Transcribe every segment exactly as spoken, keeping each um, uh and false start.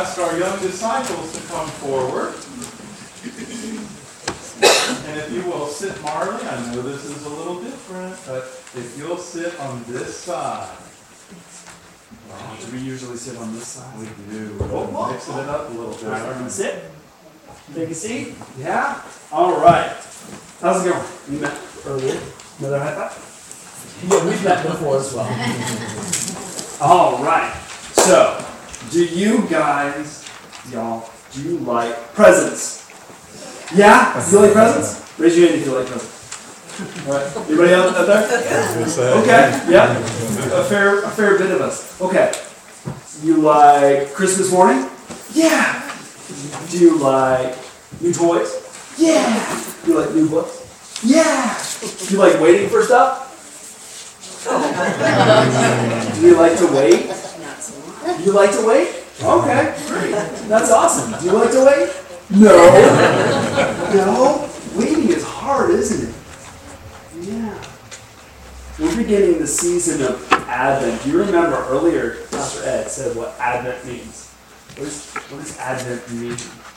ask our young disciples to come forward. And if you will sit, Marley, I know this is a little different, but if you'll sit on this side. Oh, do we usually sit on this side? We do. We're mixing it up a little bit. All right, we're going to sit. Take a seat. Yeah? All right. How's it going? We met earlier. Another high five? Yeah, we've met before as well. All right. So, do you guys, y'all, do you like presents? Yeah? Do you like presents? Raise your hand if you like presents. All right. Anybody else out there? Okay. Yeah. A fair, a fair bit of us. Okay. You like Christmas morning? Yeah. Do you like new toys? Yeah. Do you like new books? Yeah. Do you like waiting for stuff? Do you like to wait? Do you like to wait? Okay, great. That's awesome. Do you like to wait? No. No? Waiting is hard, isn't it? Yeah. We're beginning the season of Advent. Do you remember earlier, Pastor Ed said what Advent means? What, is, what does Advent mean?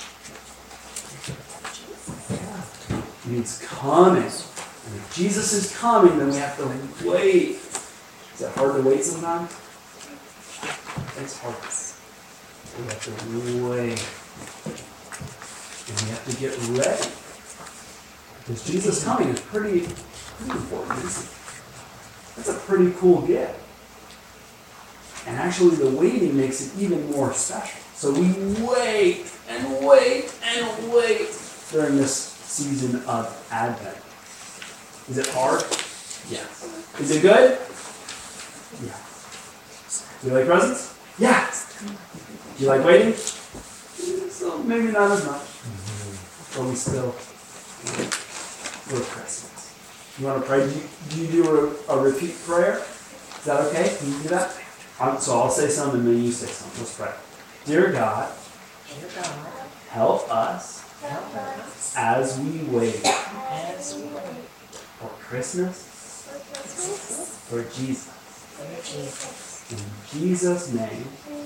It means coming. And if Jesus is coming, then we have to wait. Is it hard to wait sometimes? It's hard. We have to wait. And we have to get ready. Because Jesus coming is pretty, pretty important, isn't it? That's a pretty cool gift. And actually the waiting makes it even more special. So we wait and wait and wait during this season of Advent. Is it hard? Yes. Is it good? Yeah. Do you like presents? Yeah. Do you like waiting? So maybe not as much. But we still we're Christmas. You want to pray? Do you do, you do a, a repeat prayer? Is that okay? Can you do that? Um, so I'll say something and then you say something. Let's pray. Dear God, Dear God, help us help us as we wait as we wait for Christmas, for Jesus. for Jesus. In Jesus' name,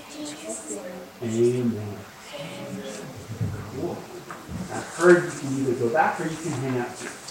amen. Cool. I heard you can either go back or you can hang out here.